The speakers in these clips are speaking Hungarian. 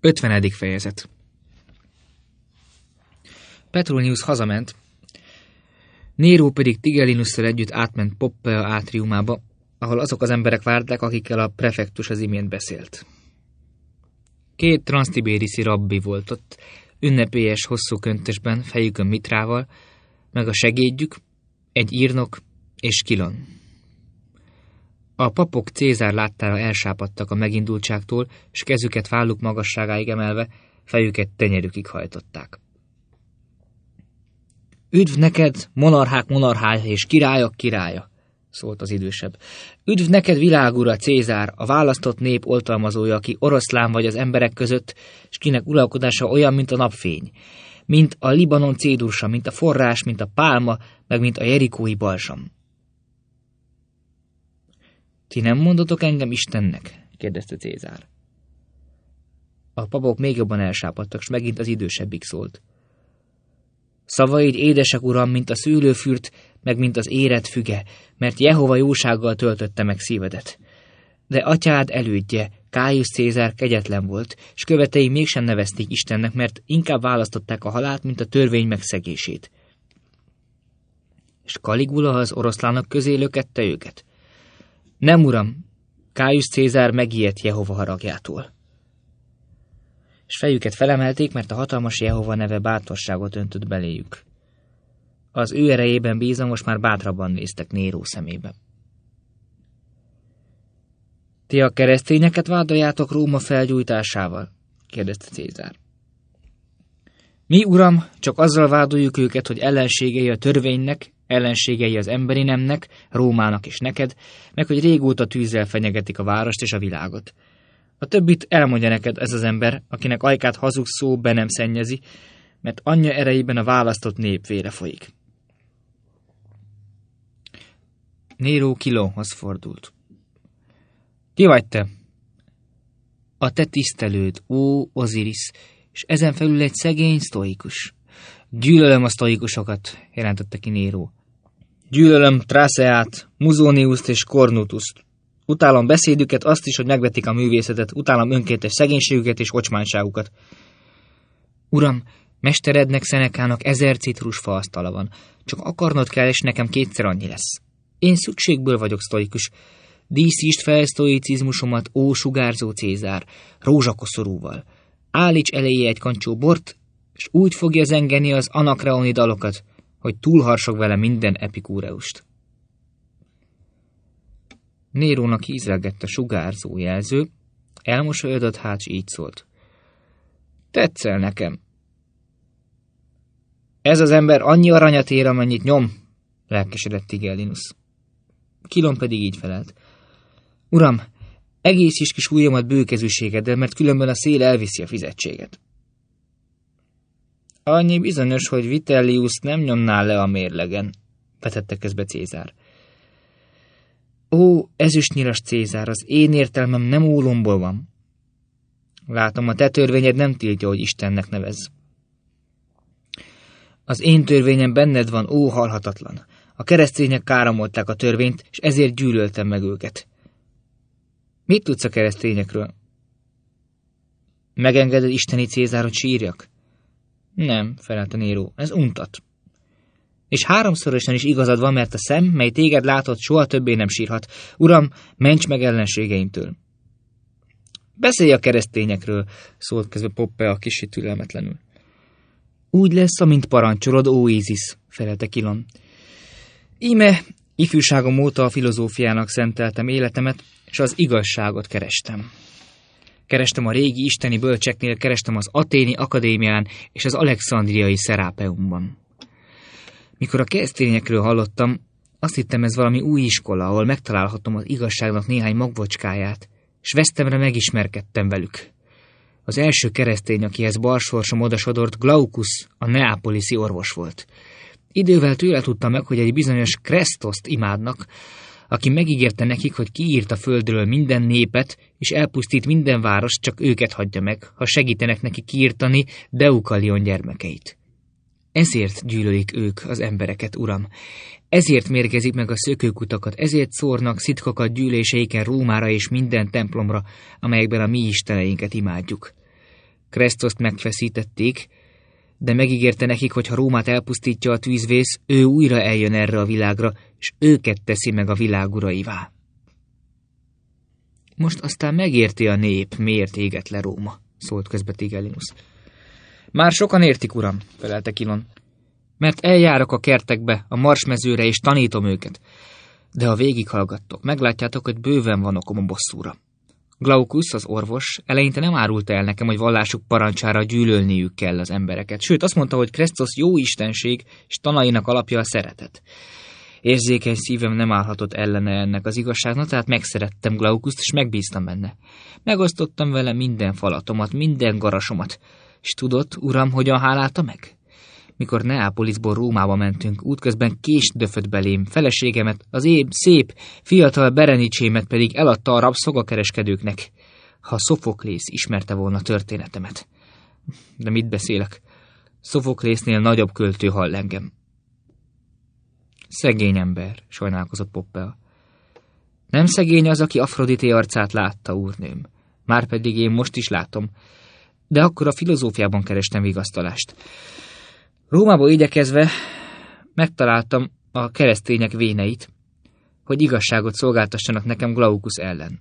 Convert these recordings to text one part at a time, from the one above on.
50. fejezet. Petronius hazament, Nero pedig Tigellinusszal együtt átment Poppea átriumába, ahol azok az emberek várták, akikkel a prefektus az imént beszélt. 2 transztibériszi rabbi volt ott, ünnepélyes hosszú köntösben, fejükön mitrával, meg a segédjük, egy írnok és Kilon. A papok Cézár láttára elsápadtak a megindultságtól, s kezüket válluk magasságáig emelve, fejüket tenyerükig hajtották. Üdv neked, monarchák monarchája és királyok királya, szólt az idősebb. Üdv neked, világura, Cézár, a választott nép oltalmazója, aki oroszlán vagy az emberek között, s kinek uralkodása olyan, mint a napfény, mint a Libanon cédursa, mint a forrás, mint a pálma, meg mint a jerikói balsam. Ti nem mondotok engem Istennek? Kérdezte Cézár. A papok még jobban elsápadtak, s megint az idősebbik szólt. Szavaid édesek, uram, mint a szőlőfürt, meg mint az érett füge, mert Jehova jósággal töltötte meg szívedet. De atyád elődje, Caius Cézár kegyetlen volt, s követei mégsem nevezték Istennek, mert inkább választották a halált, mint a törvény megszegését. És Caligula az oroszlának közé lökette őket. Nem, uram, Caius Cézár megijedt Jehova haragjától. És fejüket felemelték, mert a hatalmas Jehova neve bátorságot öntött beléjük. Az ő erejében bízva most már bátrabban néztek Néró szemébe. Ti a keresztényeket vádoljátok Róma felgyújtásával? Kérdezte Cézár. Mi, uram, csak azzal vádoljuk őket, hogy ellenségei a törvénynek, ellenségei az emberi nemnek, Rómának és neked, meg hogy régóta tűzzel fenyegetik a várost és a világot. A többit elmondja neked ez az ember, akinek ajkát hazug szó be nem szennyezi, mert anyja erejében a választott nép vére folyik. Néró Kilonhoz fordult. Ki vagy te? A te tisztelőd, ó Oziris, és ezen felül egy szegény sztoikus. Gyűlölöm a sztoikusokat, jelentette ki Néró. Gyűlölöm Tráceát, Musoniuszt és Cornutuszt. Utálom beszédüket, azt is, hogy megvetik a művészetet, utálom önkéntes szegénységüket és ocsmányságukat. Uram, mesterednek Szenekának 1000 citrusfa asztala van. Csak akarnod kell, és nekem 2-szer annyi lesz. Én szükségből vagyok sztoikus. Díszítsd fel sztoicizmusomat, ó sugárzó Cézár, rózsakoszorúval. Állíts eléje egy kancsó bort, és úgy fogja zengeni az anakreoni dalokat, hogy túlharsog vele minden epikúreust. Nérónak ízelgett a sugárzó jelző, elmosolyodott hát, s így szólt. Tetszel nekem. Ez az ember annyi aranyat ér, amennyit nyom, lelkesedett Tigellinus. Kilon pedig így felelt. Uram, egész is kis ujjamat bőkezűségeddel, mert különben a szél elviszi a fizetséget. Annyi bizonyos, hogy Vitellius nem nyomná le a mérlegen, vetette közbe Cézár. Ó, ezüstnyilas Cézár, az én értelmem nem ólomból van. Látom, a te törvényed nem tiltja, hogy Istennek nevez. Az én törvényem benned van, ó halhatatlan. A keresztények káromolták a törvényt, és ezért gyűlöltem meg őket. Mit tudsz a keresztényekről? Megengeded isteni Cézár, hogy sírjak? Nem, felelte Néró, ez untat. És 3-szorosan is igazad van, mert a szem, mely téged látott, soha többé nem sírhat. Uram, ments meg ellenségeimtől. Beszélj a keresztényekről, szólt közbe Poppea kicsit türelmetlenül. Úgy lesz, amint parancsolod, ó Ízisz, felelte Kilon. Íme, ifjúságom óta a filozófiának szenteltem életemet, és az igazságot kerestem. Kerestem a régi isteni bölcseknél, kerestem az Athéni Akadémián és az Alexandriai Szerápeumban. Mikor a keresztényekről hallottam, azt hittem, ez valami új iskola, ahol megtalálhatom az igazságnak néhány magvocskáját, és vesztemre megismerkedtem velük. Az első keresztény, akihez balsorsom odasodort, Glaucus, a neápoliszi orvos volt. Idővel tőle tudtam meg, hogy egy bizonyos Kresztoszt imádnak, aki megígérte nekik, hogy kiírt a földről minden népet, és elpusztít minden várost, csak őket hagyja meg, ha segítenek neki kiírtani Deukalion gyermekeit. Ezért gyűlölik ők az embereket, uram. Ezért mérgezik meg a szökőkutakat, ezért szórnak szitkokat gyűléseiken Rómára és minden templomra, amelyekben a mi isteneinket imádjuk. Kresztoszt megfeszítették, de megígérte nekik, hogy ha Rómát elpusztítja a tűzvész, ő újra eljön erre a világra, és őket teszi meg a világ uraivá. Most aztán megérti a nép, miért éget le Róma, szólt közbe Tigellinus. Már sokan értik, uram, felelte Kilon, mert eljárok a kertekbe, a marsmezőre, és tanítom őket. De ha végighallgattok, meglátjátok, hogy bőven van okom a bosszúra. Glaucus, az orvos, eleinte nem árulta el nekem, hogy vallásuk parancsára gyűlölniük kell az embereket. Sőt, azt mondta, hogy Kresztosz jó istenség, és tanainak alapja a szeretet. Érzékeny szívem nem állhatott ellene ennek az igazságnak, tehát megszerettem Glaucust, és megbíztam benne. Megosztottam vele minden falatomat, minden garasomat. És tudod, uram, hogyan hálálta meg? Mikor Neápolisból Rómába mentünk, útközben kést döfött belém, feleségemet, az én szép, fiatal Berenicsémet pedig eladta a rabszolgakereskedőknek. Ha Szofoklész ismerte volna történetemet. De mit beszélek? Szofoklésznél nagyobb költő hall engem. Szegény ember, sajnálkozott Poppea. Nem szegény az, aki Afrodité arcát látta, úrnőm. Márpedig én most is látom. De akkor a filozófiában kerestem vigasztalást. Rómába igyekezve megtaláltam a keresztények véneit, hogy igazságot szolgáltassanak nekem Glaucus ellen.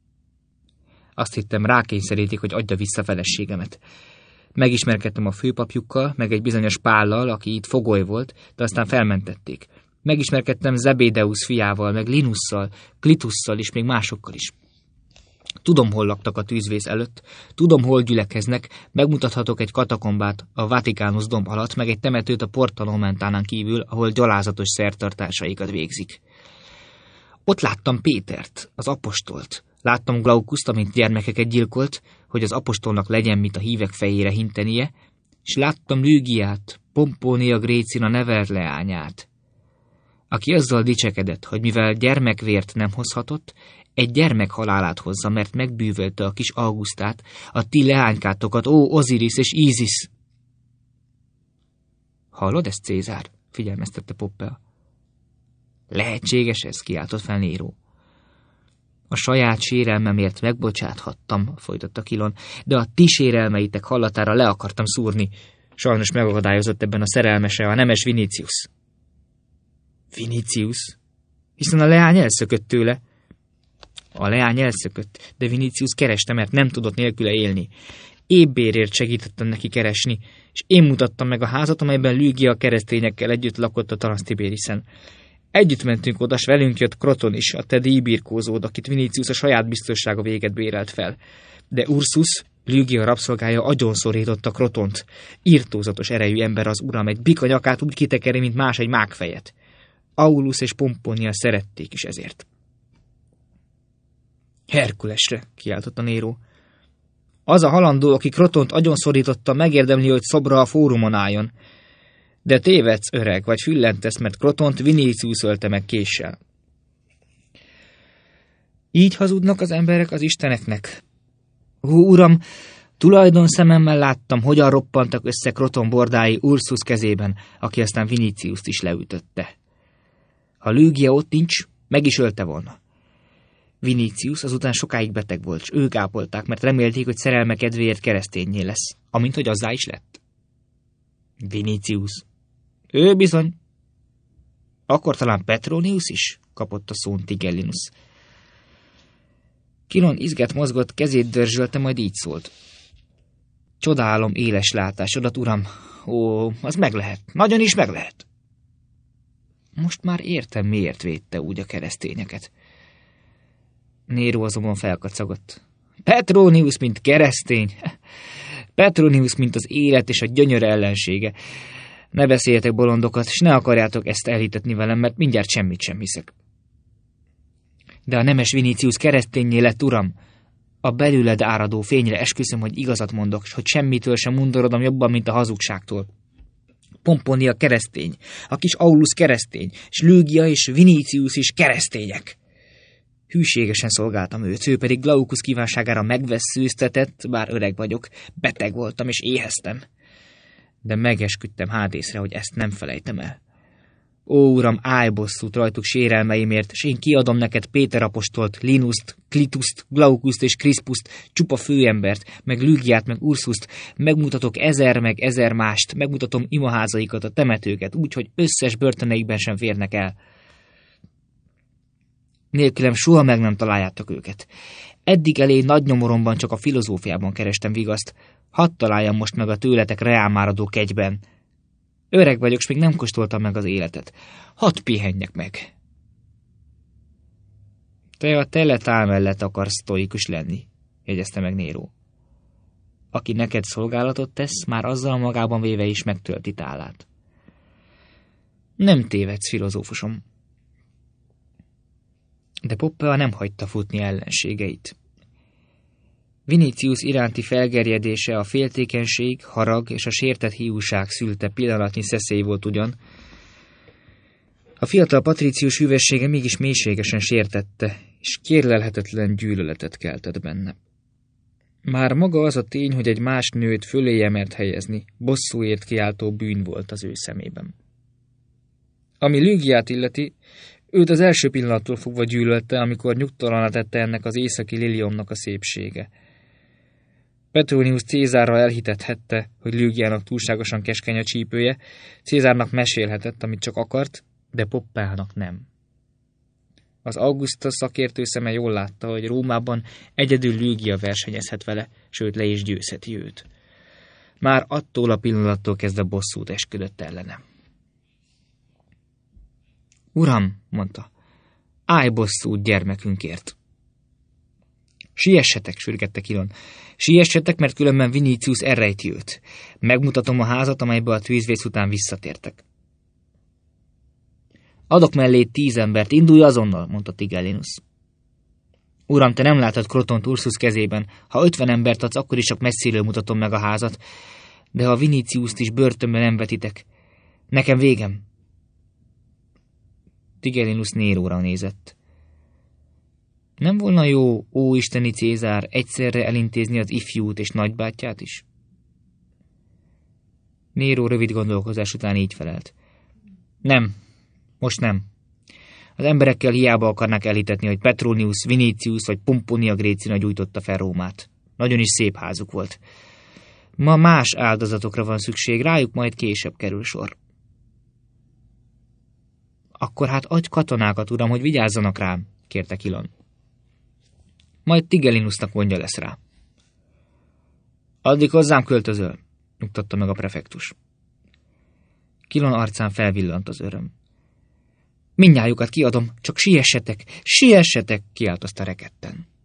Azt hittem, rákényszerítik, hogy adja vissza feleségemet. Megismerkedtem a főpapjukkal, meg egy bizonyos Pállal, aki itt fogoly volt, de aztán felmentették. Megismerkedtem Zebédeusz fiával, meg Linusszal, Klitusszal és még másokkal is. Tudom, hol laktak a tűzvész előtt, tudom, hol gyülekeznek, megmutathatok egy katakombát a Vatikánus domb alatt, meg egy temetőt a Porta Nomentánán kívül, ahol gyalázatos szertartásaikat végzik. Ott láttam Pétert, az apostolt. Láttam Glaucust, amint gyermekeket gyilkolt, hogy az apostolnak legyen mit a hívek fejére hintenie, és láttam Lügiát, Pompónia Grécina never leányát, aki azzal dicsekedett, hogy mivel gyermekvért nem hozhatott, egy gyermek halálát hozza, mert megbűvölte a kis Augustát, a ti leánykátokat, ó, Osiris és Ízisz. Hallod ezt, Cézár? Figyelmeztette Poppea. Lehetséges ez, kiáltott fel Néró. A saját sérelmemért megbocsáthattam, folytatta Kilon, de a ti sérelmeitek hallatára le akartam szúrni. Sajnos megakadályozott ebben a szerelmese, a nemes Vinicius. Vinicius? Hiszen a leány elszökött tőle. A leány elszökött, de Vinicius kereste, mert nem tudott nélküle élni. Ébbérért segítettem neki keresni, és én mutattam meg a házat, amelyben Lügia keresztényekkel együtt lakott a Transztibériszen. Együtt mentünk oda, s velünk jött Kroton is, a te díjbirkózód, akit Vinicius a saját biztonsága véget bérelt fel. De Ursus, Lügia rabszolgája agyonszorította Krotont. Irtózatos erejű ember az uram, egy bika nyakát úgy kitekeri, mint más egy mákfejet. Aulus és Pomponia szerették is ezért. Herkulesre, kiáltotta Néró. Az a halandó, aki Krotont agyonszorította, megérdemli, hogy szobra a fórumon álljon. De tévedsz, öreg, vagy füllentesz, mert Krotont Vinicius ölte meg késsel. Így hazudnak az emberek az isteneknek. Uram, tulajdon szememmel láttam, hogyan roppantak össze Kroton bordái Ursus kezében, aki aztán Viniciust is leütötte. Ha Lügia ott nincs, meg is ölte volna. Vinicius azután sokáig beteg volt, s ők ápolták, mert remélték, hogy szerelme kedvéért keresztényé lesz, amint hogy azzá is lett. Vinicius. Ő bizony. Akkor talán Petronius is? Kapott a szón Tigellinus. Kilon izget mozgott, kezét dörzsölte, majd így szólt. Csodálom éles látásodat, uram. Ó, az meg lehet. Nagyon is meg lehet. Most már értem, miért védte úgy a keresztényeket. Néró azonban felkacagott. Petronius, mint keresztény. Petronius, mint az élet és a gyönyör ellensége. Ne beszéljetek bolondokat, és ne akarjátok ezt elhitetni velem, mert mindjárt semmit sem hiszek. De a nemes Vinicius keresztényé lett, uram. A belőled áradó fényre esküszöm, hogy igazat mondok, s hogy semmitől sem undorodom jobban, mint a hazugságtól. Pomponia keresztény, a kis Aulus keresztény, s Lügia és Vinicius is keresztények. Hűségesen szolgáltam őt, ő pedig Glaucus kívánságára megvesszőztetett, bár öreg vagyok, beteg voltam és éheztem. De megesküdtem Hádészre, hogy ezt nem felejtem el. Ó, uram, állj bosszút rajtuk sérelmeimért, s én kiadom neked Péter apostolt, Linuszt, Klituszt, Glaukust és Krispuszt, csupa főembert, meg Lügiát, meg Ursust, megmutatok 1000 meg 1000 mást, megmutatom imaházaikat, a temetőket, úgy, hogy összes börtöneikben sem férnek el. Nélkülem soha meg nem találjátok őket. Eddig elég nagy nyomoromban csak a filozófiában kerestem vigaszt, hadd találjam most meg a tőletek reálmáradó kegyben. Öreg vagyok, s még nem kóstoltam meg az életet. Hadd pihenjek meg. Te a teletál mellett akarsz sztoikus lenni, jegyezte meg Nero. Aki neked szolgálatot tesz, már azzal magában véve is megtölti tálát. Nem tévedsz, filozófusom. De Poppea nem hagyta futni ellenségeit. Vinicius iránti felgerjedése a féltékenység, harag és a sértett hiúság szülte pillanatnyi szeszély volt ugyan. A fiatal Patricius hűvössége mégis mélységesen sértette, és kérlelhetetlen gyűlöletet keltett benne. Már maga az a tény, hogy egy más nőt föléje mert helyezni, bosszúért kiáltó bűn volt az ő szemében. Ami Lügiát illeti, őt az első pillanattól fogva gyűlölte, amikor nyugtalanná tette ennek az északi liliomnak a szépsége. Petronius Cézárra elhitethette, hogy Lügiának túlságosan keskeny a csípője, Cézárnak mesélhetett, amit csak akart, de Poppeának nem. Az Augusta szakértő szeme jól látta, hogy Rómában egyedül Lügia versenyezhet vele, sőt le is győzheti őt. Már attól a pillanattól kezdve bosszút esküdött ellene. Uram, mondta, állj bosszút gyermekünkért. Siessetek, sürgette Kilon. Siessetek, mert különben Vinicius elrejti őt. Megmutatom a házat, amelybe a tűzvész után visszatértek. Adok mellé 10 embert, indulj azonnal, mondta Tigellinus. Uram, te nem látod Crotont Ursus kezében. Ha 50 embert adsz, akkor is csak messziről mutatom meg a házat. De ha Viniciust is börtönben nem vetitek, nekem végem. Tigellinus Néróra nézett. Nem volna jó, ó isteni Cézár, egyszerre elintézni az ifjút és nagybátyját is? Néró rövid gondolkozás után így felelt. Nem, most nem. Az emberekkel hiába akarnak elhitetni, hogy Petronius, Vinicius vagy Pomponia Grécina gyújtotta fel Rómát. Nagyon is szép házuk volt. Ma más áldozatokra van szükség, rájuk majd később kerül sor. Akkor hát adj katonákat, uram, hogy vigyázzanak rám, kérte Kilon. Majd Tigellinusnak gondja lesz rá. Addig hozzám költözöl, nyugtatta meg a prefektus. Kilon arcán felvillant az öröm. Mindnyájukat kiadom, csak siessetek, kiáltozta rekedten.